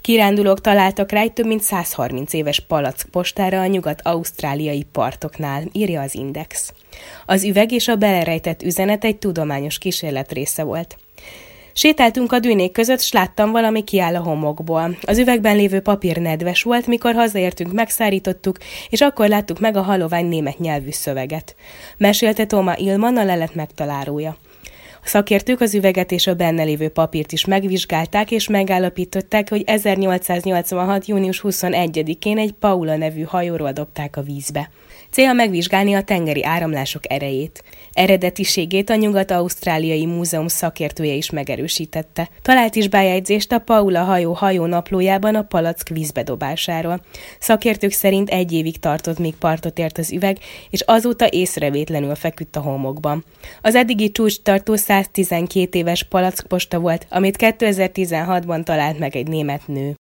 Kirándulók találtak rá egy több mint 130 éves palackpostára a nyugat-ausztráliai partoknál, írja az Index. Az üveg és a belerejtett üzenet egy tudományos kísérlet része volt. Sétáltunk a dűnék között, s láttam, valami kiáll a homokból. Az üvegben lévő papír nedves volt, mikor hazaértünk, megszárítottuk, és akkor láttuk meg a halovány német nyelvű szöveget. Mesélte Toma Illman, a lelet megtalálója. A szakértők az üveget és a benne lévő papírt is megvizsgálták, és megállapították, hogy 1886. június 21-én egy Paula nevű hajóról dobták a vízbe. Célja megvizsgálni a tengeri áramlások erejét. Eredetiségét a Nyugat-Ausztráliai Múzeum szakértője is megerősítette. Talált is bejegyzést a Paula hajó naplójában a palack vízbedobásáról. Szakértők szerint 1 évig tartott, míg partot ért az üveg, és azóta észrevétlenül feküdt a homokban. Az eddigi csúcstartó 112 éves palackposta volt, amit 2016-ban talált meg egy német nő.